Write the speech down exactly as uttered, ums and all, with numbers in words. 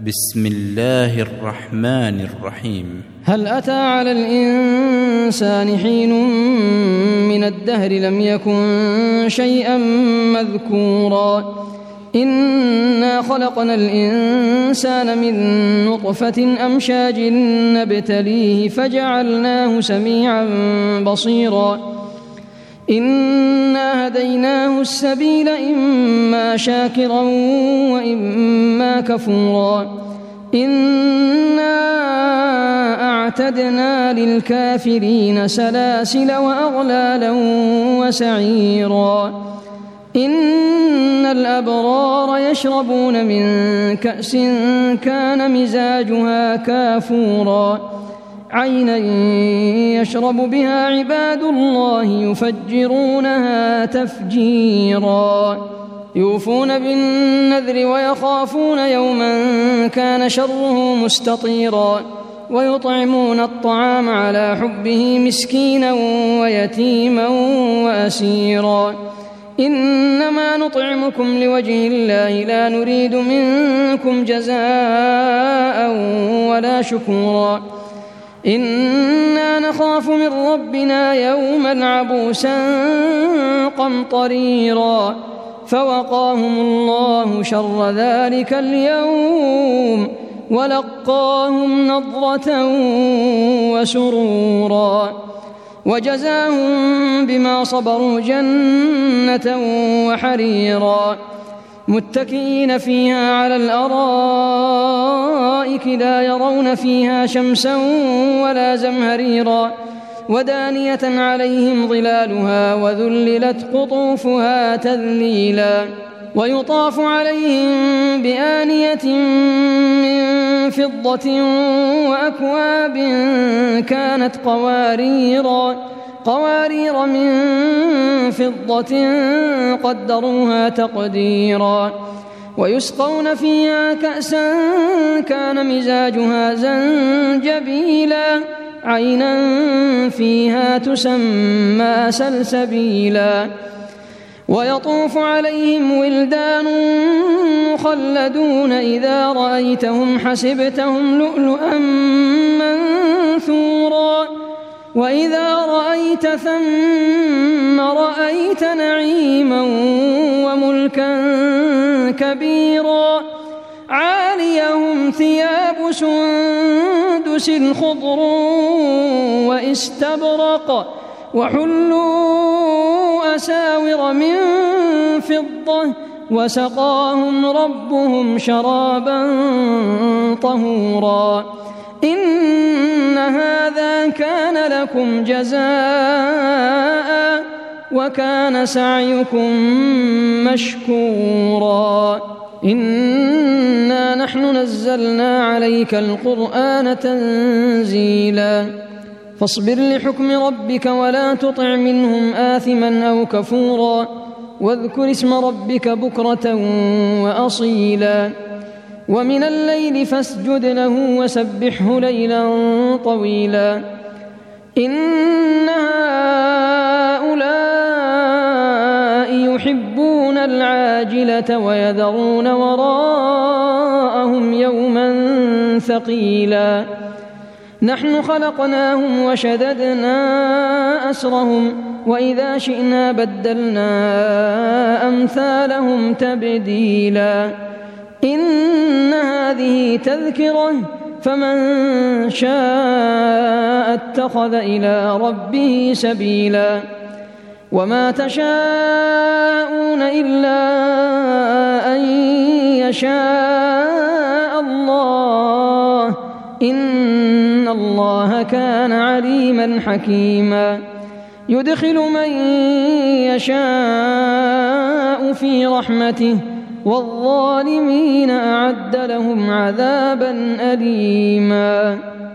بسم الله الرحمن الرحيم. هل أتى على الإنسان حين من الدهر لم يكن شيئا مذكورا إنا خلقنا الإنسان من نطفة أمشاج نبتليه فجعلناه سميعا بصيرا إنا هديناه السبيل إما شاكرا وإما كفورا إنا أعتدنا للكافرين سلاسل وأغلالا وسعيرا إن الأبرار يشربون من كأس كان مزاجها كافورا عينا يشرب بها عباد الله يفجرونها تفجيرا يوفون بالنذر ويخافون يوما كان شره مستطيرا ويطعمون الطعام على حبه مسكينا ويتيما وأسيرا إنما نطعمكم لوجه الله لا نريد منكم جزاء ولا شكورا إنا نخاف من ربنا يوما عبوسا قمطريرا فوقاهم الله شر ذلك اليوم ولقاهم نضرة وسرورا وجزاهم بما صبروا جنة وحريرا متكئين فيها على الأرائك لا يرون فيها شمسا ولا زمهريرا ودانية عليهم ظلالها وذللت قطوفها تذليلا ويطاف عليهم بآنية من فضة وأكواب كانت قواريرا قوارير من فضة قدروها تقديرا ويسقون فيها كأسا كان مزاجها زنجبيلا عينا فيها تسمى سلسبيلا ويطوف عليهم ولدان مخلدون إذا رأيتهم حسبتهم لؤلؤا منثورا وإذا رأيت ثم رأيت نعيما وملكا كبيرا عاليهم ثياب سندس خضر واستبرق وحلوا أساور من فضة وسقاهم ربهم شرابا طهورا إن هذا كان لكم جزاء وكان سعيكم مشكورا إنا نحن نزلنا عليك القرآن تنزيلا فاصبر لحكم ربك ولا تطع منهم آثما أو كفورا واذكر اسم ربك بكرة وأصيلا ومن الليل فاسجد له وسبحه ليلا طويلا إن هؤلاء يحبون العاجلة ويذرون وراءهم يوما ثقيلا نحن خلقناهم وشددنا أسرهم وإذا شئنا بدلنا أمثالهم تبديلا إن هذه تذكرة فمن شاء اتخذ إلى ربه سبيلا وما تشاءون إلا أن يشاء الله إن الله كان عليما حكيما يدخل من يشاء في رحمته والظالمين أعد لهم عذابا أليما.